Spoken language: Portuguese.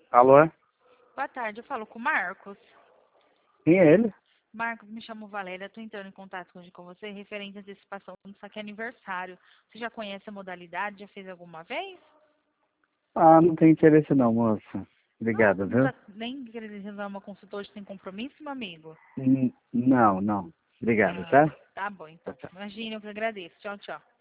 Alô? Boa tarde, eu falo com o Marcos. Quem é ele? Marcos, me chamo Valéria, estou entrando em contato com você referente à antecipação do saque aniversário. Você já conhece a modalidade? Já fez alguma vez? Ah, não tem interesse não, moça. Não, Obrigado, não viu? está nem querendo reservar uma consulta hoje sem compromisso, meu amigo? Não, não. Obrigado, Ah, tá? tá bom Tchau, então. tchau. Imagina, eu que agradeço. Tchau, tchau.